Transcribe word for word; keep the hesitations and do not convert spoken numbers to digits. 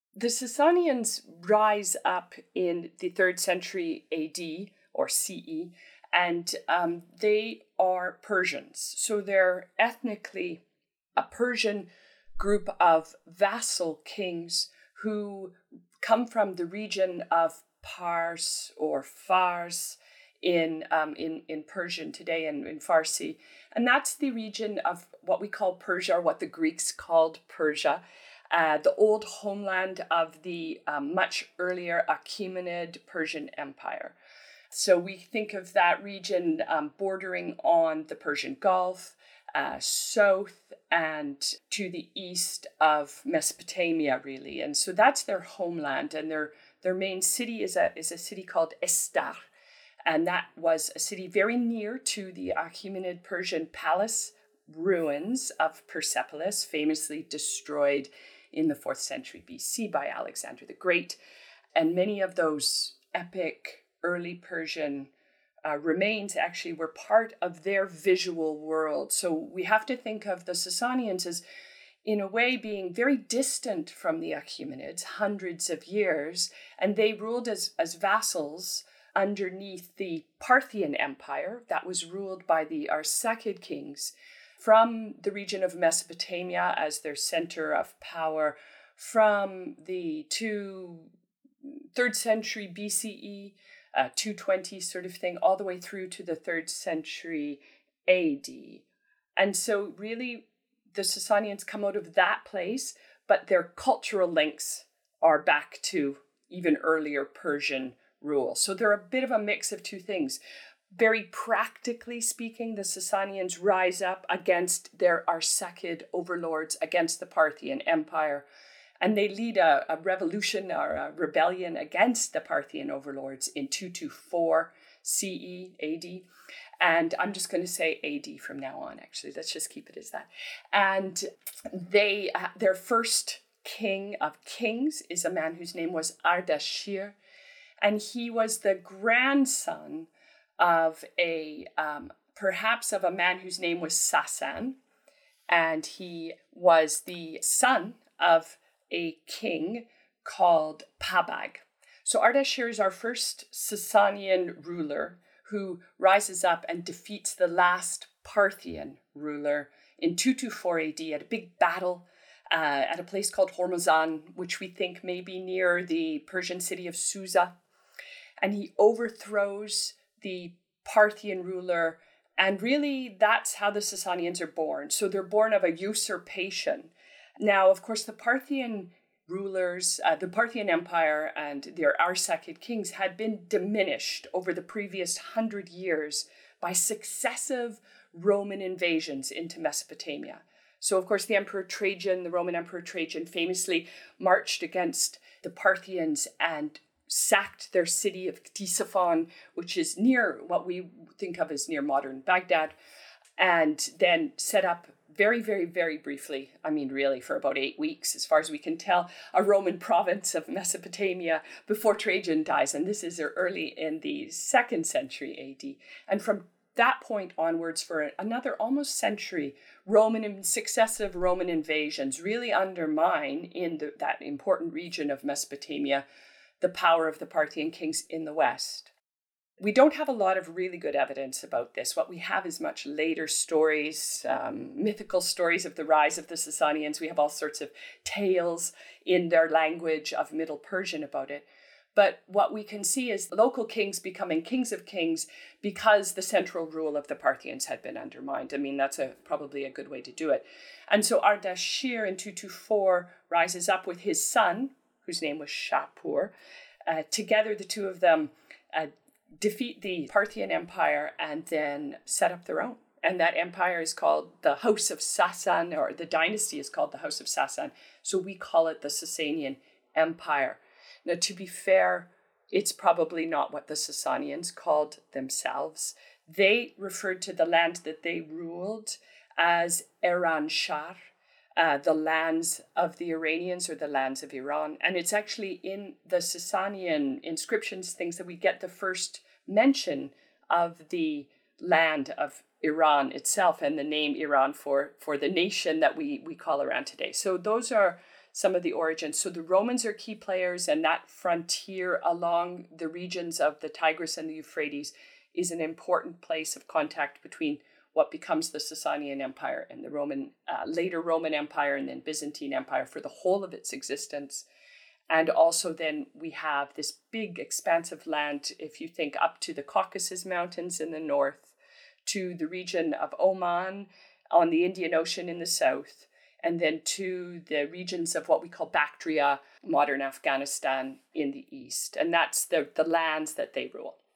The Sasanians rise up in the third century A D or C E, and um, they are Persians. So they're ethnically a Persian group of vassal kings who come from the region of Pars or Fars in um, in in Persian today and in Farsi, and that's the region of what we call Persia, or what the Greeks called Persia, uh, the old homeland of the um, much earlier Achaemenid Persian Empire. So we think of that region um, bordering on the Persian Gulf, uh, south and to the east of Mesopotamia, really. And so that's their homeland, and their their main city is a is a city called Istar. And that was a city very near to the Achaemenid Persian palace ruins of Persepolis, famously destroyed in the fourth century B C by Alexander the Great. And many of those epic early Persian uh, remains actually were part of their visual world. So we have to think of the Sasanians as, in a way, being very distant from the Achaemenids, hundreds of years, and they ruled as, as vassals underneath the Parthian Empire that was ruled by the Arsacid kings from the region of Mesopotamia as their center of power from the two, third century B C E, uh, two twenty sort of thing, all the way through to the third century A D. And so really the Sasanians come out of that place, but their cultural links are back to even earlier Persian rule. So they're a bit of a mix of two things. Very practically speaking, the Sasanians rise up against their Arsacid overlords, against the Parthian Empire, and they lead a, a revolution or a rebellion against the Parthian overlords in two twenty-four C E A D. And I'm just going to say A D from now on, actually. Let's just keep it as that. And they, uh, their first king of kings is a man whose name was Ardashir. And he was the grandson of a, um, perhaps of a man whose name was Sasan. And he was the son of a king called Pabag. So Ardashir is our first Sasanian ruler who rises up and defeats the last Parthian ruler in two twenty-four A D at a big battle uh, at a place called Hormozan, which we think may be near the Persian city of Susa. And he overthrows the Parthian ruler. And really, that's how the Sasanians are born. So they're born of a usurpation. Now, of course, the Parthian rulers, uh, the Parthian Empire and their Arsacid kings had been diminished over the previous hundred years by successive Roman invasions into Mesopotamia. So, of course, the Emperor Trajan, the Roman Emperor Trajan, famously marched against the Parthians and sacked their city of Ctesiphon, which is near what we think of as near modern Baghdad, and then set up very, very, very briefly, I mean, really for about eight weeks, as far as we can tell, a Roman province of Mesopotamia before Trajan dies. And this is early in the second century A D. And from that point onwards, for another almost century, Roman successive Roman invasions really undermine in the, that important region of Mesopotamia the power of the Parthian kings in the west. We don't have a lot of really good evidence about this. What we have is much later stories, um, mythical stories of the rise of the Sasanians. We have all sorts of tales in their language of Middle Persian about it. But what we can see is local kings becoming kings of kings because the central rule of the Parthians had been undermined. I mean, that's a, probably a good way to do it. And so Ardashir in two twenty-four rises up with his son, whose name was Shapur. Uh, together, the two of them uh, defeat the Parthian Empire and then set up their own. And that empire is called the House of Sasan, or the dynasty is called the House of Sasan. So we call it the Sasanian Empire. Now, to be fair, it's probably not what the Sasanians called themselves. They referred to the land that they ruled as Iran Shar, uh, the lands of the Iranians or the lands of Iran. And it's actually in the Sasanian inscriptions, things that we get the first mention of the land of Iran itself and the name Iran for, for the nation that we, we call Iran today. So those are some of the origins. So the Romans are key players, and that frontier along the regions of the Tigris and the Euphrates is an important place of contact between what becomes the Sasanian Empire and the Roman, uh, later Roman Empire, and then Byzantine Empire for the whole of its existence. And also then we have this big expansive land, if you think up to the Caucasus Mountains in the north, to the region of Oman on the Indian Ocean in the south, and then to the regions of what we call Bactria, modern Afghanistan, in the east. And that's the, the lands that they rule.